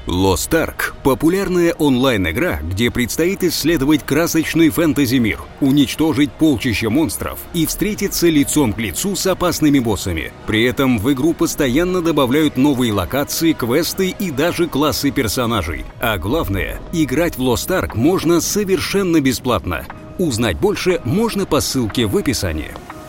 Lost Ark – популярная онлайн-игра, где предстоит исследовать красочный фэнтези-мир, уничтожить полчища монстров и встретиться лицом к лицу с опасными боссами. При этом в игру постоянно добавляют новые локации, квесты и даже классы персонажей. А главное, играть в Lost Ark можно совершенно бесплатно. Узнать больше можно по ссылке в описании.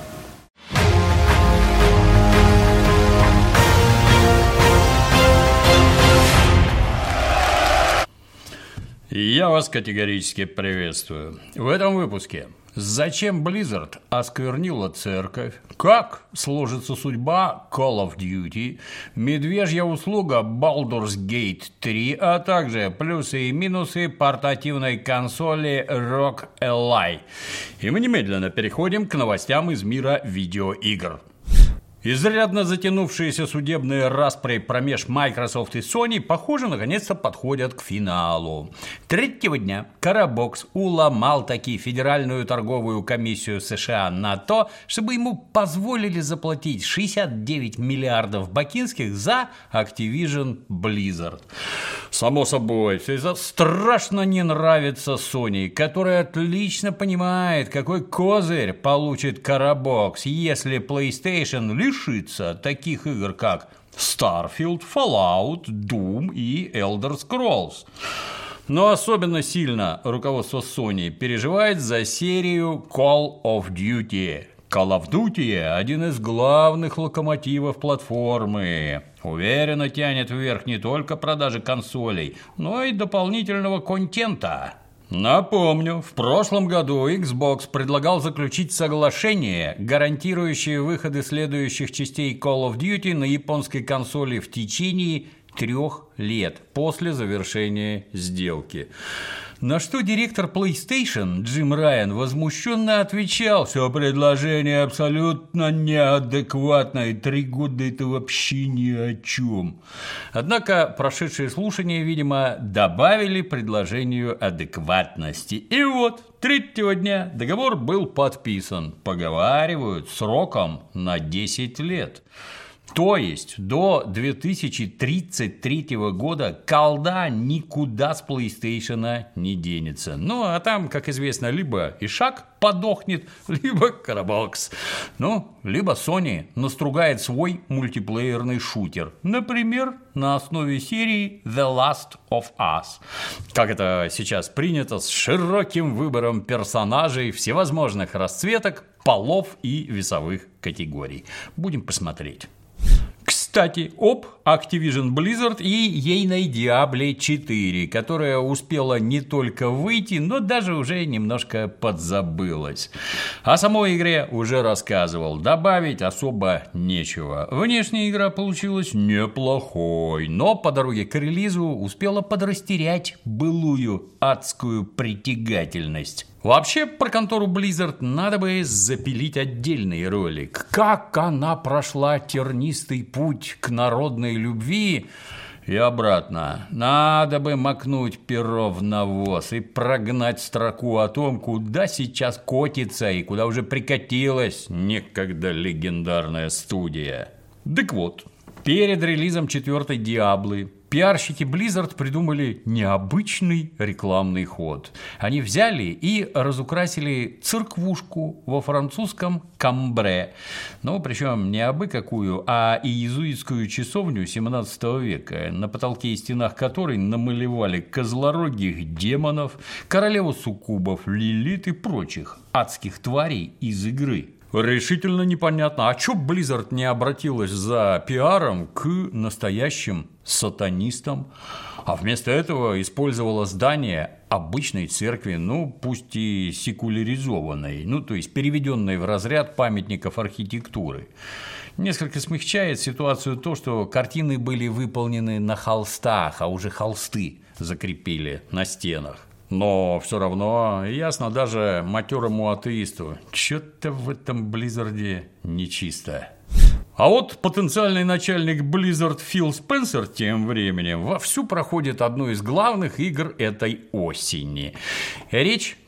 Я вас категорически приветствую. В этом выпуске: зачем Blizzard осквернила церковь, как сложится судьба Call of Duty, медвежья услуга Baldur's Gate 3, а также плюсы и минусы портативной консоли ROG Ally. И мы немедленно переходим к новостям из мира видеоигр. Изрядно затянувшиеся судебные распри промеж Microsoft и Sony, похоже, наконец-то подходят к финалу. Третьего дня Карабокс уломал таки Федеральную торговую комиссию США на то, чтобы ему позволили заплатить 69 миллиардов бакинских за Activision Blizzard. Само собой, все это страшно не нравится Sony, которая отлично понимает, какой козырь получит Карабокс, если PlayStation лишится таких игр, как Starfield, Fallout, Doom и Elder Scrolls. Но особенно сильно руководство Sony переживает за серию Call of Duty. Call of Duty – один из главных локомотивов платформы. Уверенно тянет вверх не только продажи консолей, но и дополнительного контента. Напомню, в прошлом году Xbox предлагал заключить соглашение, гарантирующее выходы следующих частей Call of Duty на японской консоли в течение 3 лет после завершения сделки. На что директор PlayStation Джим Райан возмущенно отвечал: все предложение абсолютно неадекватно, и 3 года это вообще ни о чем. Однако прошедшие слушания, видимо, добавили предложению адекватности. И вот, третьего дня договор был подписан. Поговаривают, сроком на 10 лет. То есть до 2033 года колда никуда с PlayStation не денется. Ну, а там, как известно, либо Ишак подохнет, либо Карабокс. Ну, либо Sony настругает свой мультиплеерный шутер. Например, на основе серии The Last of Us. Как это сейчас принято, с широким выбором персонажей всевозможных расцветок, полов и весовых категорий. Будем посмотреть. Кстати, об Activision Blizzard и ейной Diablo 4, которая успела не только выйти, но даже уже немножко подзабылась. О самой игре уже рассказывал, добавить особо нечего. Внешняя игра получилась неплохой, но по дороге к релизу успела подрастерять былую адскую притягательность. Вообще, про контору Blizzard надо бы запилить отдельный ролик. Как она прошла тернистый путь к народной любви и обратно. Надо бы макнуть перо в навоз и прогнать строку о том, куда сейчас котится и куда уже прикатилась некогда легендарная студия. Так вот, перед релизом 4-й Диаблы пиарщики Blizzard придумали необычный рекламный ход. Они взяли и разукрасили церквушку во французском Камбре. Ну, причем не абы какую, а иезуитскую часовню 17 века, на потолке и стенах которой намалевали козлорогих демонов, королеву суккубов, Лилит и прочих адских тварей из игры. Решительно непонятно, а чё Blizzard не обратилась за пиаром к настоящим сатанистам, а вместо этого использовала здание обычной церкви, ну, пусть и секуляризованной, ну, то есть переведенной в разряд памятников архитектуры. Несколько смягчает ситуацию то, что картины были выполнены на холстах, а уже холсты закрепили на стенах. Но все равно ясно даже матерому атеисту, что-то в этом Близзарде нечисто. А вот потенциальный начальник Blizzard Фил Спенсер тем временем вовсю проходит одну из главных игр этой осени. Речь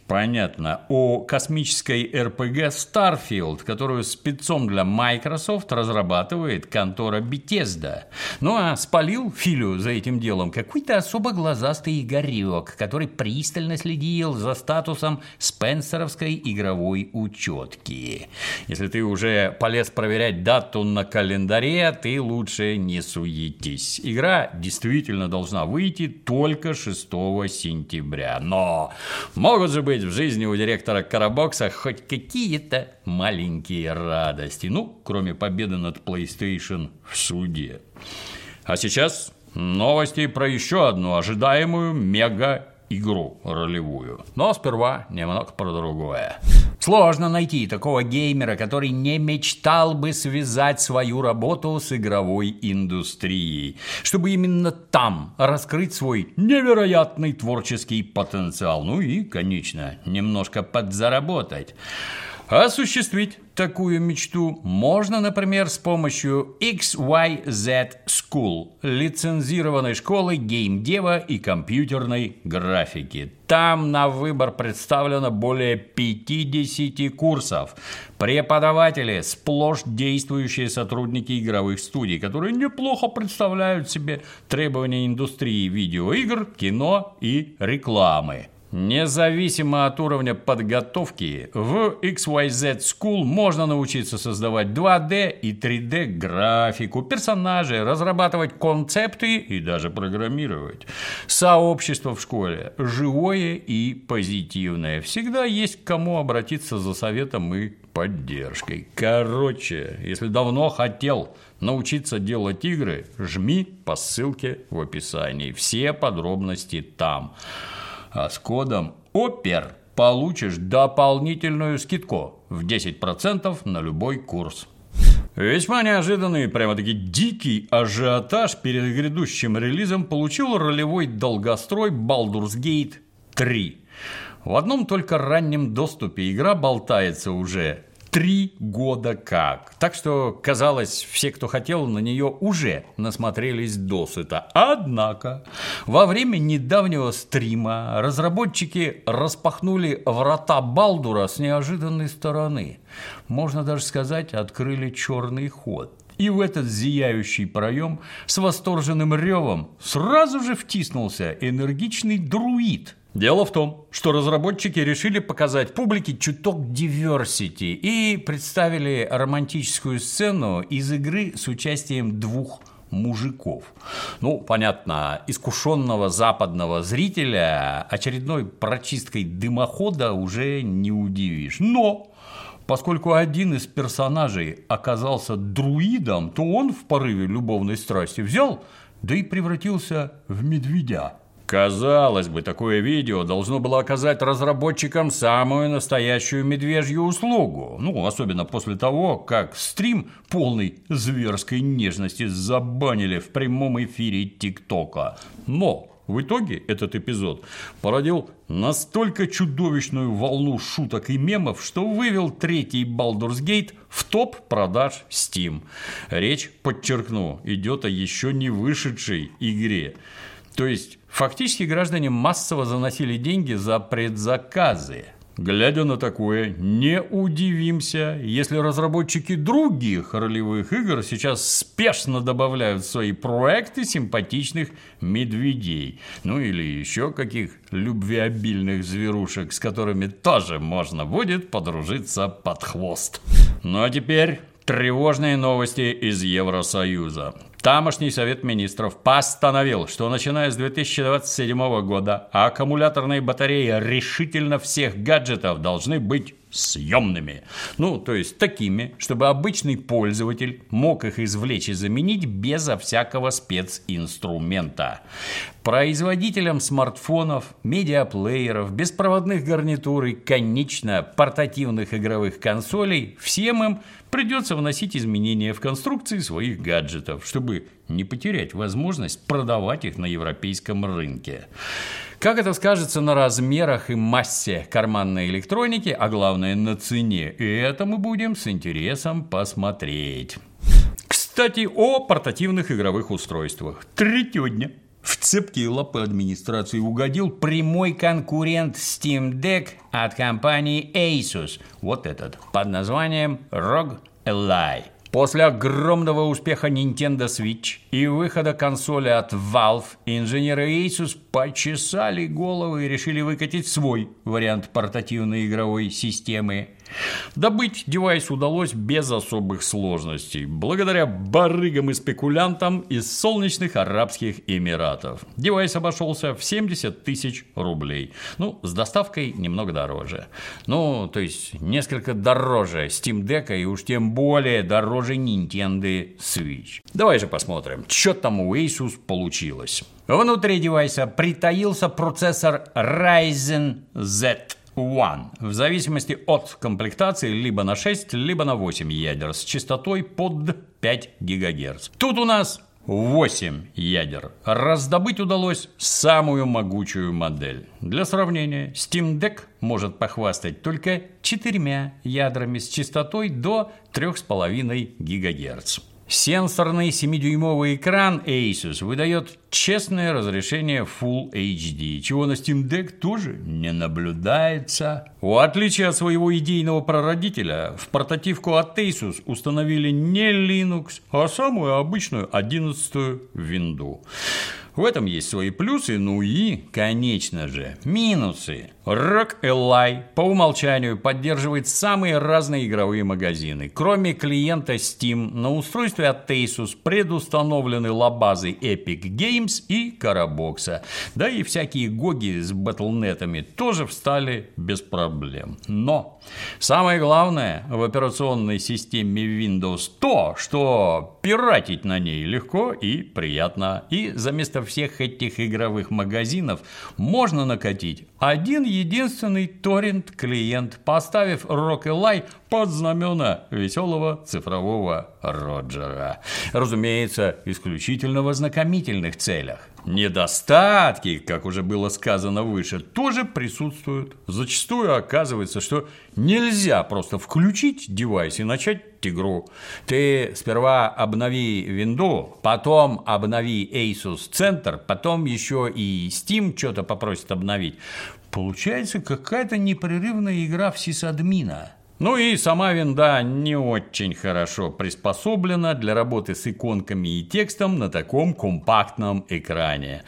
Понятно. О космической RPG Starfield, которую спецом для Microsoft разрабатывает контора Bethesda. Ну а спалил Филю за этим делом какой-то особо глазастый Игорек, который пристально следил за статусом спенсеровской игровой учетки. Если ты уже полез проверять дату на календаре, ты лучше не суетись. Игра действительно должна выйти только 6 сентября. Но могут же быть в жизни у директора Карабокса хоть какие-то маленькие радости. Ну, кроме победы над PlayStation в суде. А сейчас новости про еще одну ожидаемую мега-игру ролевую. Но сперва немного про другое. Сложно найти такого геймера, который не мечтал бы связать свою работу с игровой индустрией, чтобы именно там раскрыть свой невероятный творческий потенциал. Ну и, конечно, немножко подзаработать. Осуществить такую мечту можно, например, с помощью XYZ School, лицензированной школы геймдева и компьютерной графики. Там на выбор представлено более 50 курсов. Преподаватели – сплошь действующие сотрудники игровых студий, которые неплохо представляют себе требования индустрии видеоигр, кино и рекламы. Независимо от уровня подготовки, в XYZ School можно научиться создавать 2D и 3D графику, персонажей, разрабатывать концепты и даже программировать. Сообщество в школе живое и позитивное. Всегда есть к кому обратиться за советом и поддержкой. Короче, если давно хотел научиться делать игры, жми по ссылке в описании. Все подробности там. А с кодом ОПЕР получишь дополнительную скидку в 10% на любой курс. Весьма неожиданный, прямо-таки дикий ажиотаж перед грядущим релизом получил ролевой долгострой Baldur's Gate 3. В одном только раннем доступе игра болтается уже 3 года как. Так что, казалось, все, кто хотел, на нее уже насмотрелись досыта. Однако, во время недавнего стрима разработчики распахнули врата Балдура с неожиданной стороны. Можно даже сказать, открыли черный ход. И в этот зияющий проем с восторженным ревом сразу же втиснулся энергичный друид. Дело в том, что разработчики решили показать публике чуток диверсити и представили романтическую сцену из игры с участием 2 мужиков. Ну, понятно, искушенного западного зрителя очередной прочисткой дымохода уже не удивишь. Но поскольку один из персонажей оказался друидом, то он в порыве любовной страсти взял, да и превратился в медведя. Казалось бы, такое видео должно было оказать разработчикам самую настоящую медвежью услугу. Ну, особенно после того, как стрим полный зверской нежности забанили в прямом эфире ТикТока. Но в итоге этот эпизод породил настолько чудовищную волну шуток и мемов, что вывел 3-й Baldur's Gate в топ продаж Steam. Речь, подчеркну, идет о еще не вышедшей игре. То есть, фактически граждане массово заносили деньги за предзаказы. Глядя на такое, не удивимся, если разработчики других ролевых игр сейчас спешно добавляют в свои проекты симпатичных медведей. Ну или еще каких любвеобильных зверушек, с которыми тоже можно будет подружиться под хвост. Ну а теперь тревожные новости из Евросоюза. Тамошний Совет Министров постановил, что начиная с 2027 года аккумуляторные батареи решительно всех гаджетов должны быть съемными. Ну, то есть такими, чтобы обычный пользователь мог их извлечь и заменить безо всякого специнструмента. Производителям смартфонов, медиаплееров, беспроводных гарнитур и, конечно, портативных игровых консолей, всем им придется вносить изменения в конструкции своих гаджетов, чтобы не потерять возможность продавать их на европейском рынке. Как это скажется на размерах и массе карманной электроники, а главное на цене, и это мы будем с интересом посмотреть. Кстати, о портативных игровых устройствах. 3 дня в цепкие лапы администрации угодил прямой конкурент Steam Deck от компании Asus. Вот этот, под названием ROG Ally. После огромного успеха Nintendo Switch и выхода консоли от Valve, инженеры Asus почесали головы и решили выкатить свой вариант портативной игровой системы. Добыть девайс удалось без особых сложностей, благодаря барыгам и спекулянтам из солнечных Арабских Эмиратов. Девайс обошелся в 70 тысяч рублей. С доставкой немного дороже. То есть несколько дороже Steam Deck и уж тем более дороже Nintendo Switch. Давай же посмотрим, что там у Asus получилось. Внутри девайса притаился процессор Ryzen Z One, в зависимости от комплектации либо на 6, либо на 8 ядер с частотой под 5 ГГц. Тут у нас 8 ядер. Раздобыть удалось самую могучую модель. Для сравнения, Steam Deck может похвастать только 4 ядрами с частотой до 3,5 ГГц. Сенсорный 7-дюймовый экран Asus выдает честное разрешение Full HD, чего на Steam Deck тоже не наблюдается. В отличие от своего идейного прародителя, в портативку от Asus установили не Linux, а самую обычную 11-ю винду. В этом есть свои плюсы, и, конечно же, минусы. ROG Ally по умолчанию поддерживает самые разные игровые магазины. Кроме клиента Steam, на устройстве от Asus предустановлены лабазы Epic Games и Carabox. Да и всякие гоги с батлнетами тоже встали без проблем. Но самое главное в операционной системе Windows то, что пиратить на ней легко и приятно. И за место всех этих игровых магазинов можно накатить один единственный торрент-клиент, поставив ROG Ally под знамена веселого цифрового Роджера. Разумеется, исключительно в ознакомительных целях. Недостатки, как уже было сказано выше, тоже присутствуют. Зачастую оказывается, что нельзя просто включить девайс и начать игру. Ты сперва обнови винду, потом обнови Asus Center, потом еще и Steam что-то попросит обновить. Получается какая-то непрерывная игра в сисадмина. И сама винда не очень хорошо приспособлена для работы с иконками и текстом на таком компактном экране.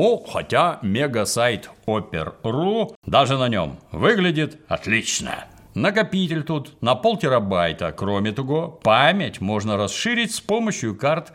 Хотя мегасайт Oper.ru даже на нем выглядит отлично. Накопитель тут на 0,5 терабайта. Кроме того, память можно расширить с помощью карт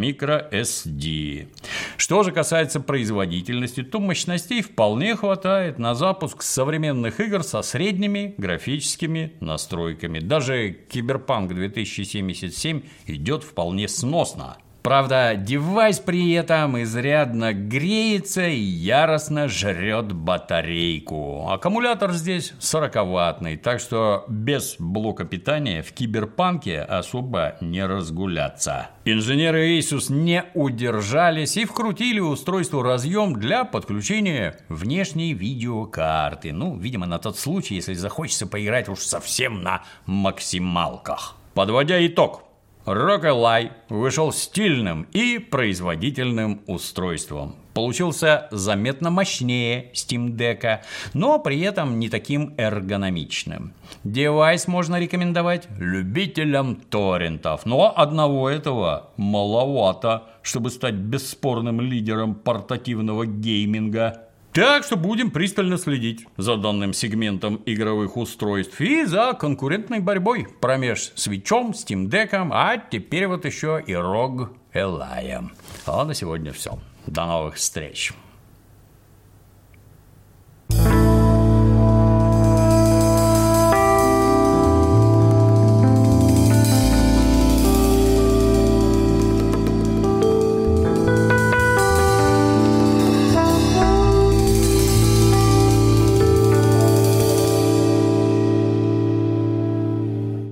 microSD. Что же касается производительности, то мощностей вполне хватает на запуск современных игр со средними графическими настройками. Даже Cyberpunk 2077 идет вполне сносно. Правда, девайс при этом изрядно греется и яростно жрет батарейку. Аккумулятор здесь 40-ваттный, так что без блока питания в Киберпанке особо не разгуляться. Инженеры Asus не удержались и вкрутили устройству разъем для подключения внешней видеокарты. Видимо, на тот случай, если захочется поиграть уж совсем на максималках. Подводя итог. ROG Ally вышел стильным и производительным устройством. Получился заметно мощнее Steam Deck, но при этом не таким эргономичным. Девайс можно рекомендовать любителям торрентов, но одного этого маловато, чтобы стать бесспорным лидером портативного гейминга. Так что будем пристально следить за данным сегментом игровых устройств и за конкурентной борьбой промеж Switch'ом, Steam Deck'ом, а теперь вот еще и ROG Ally. А на сегодня все. До новых встреч.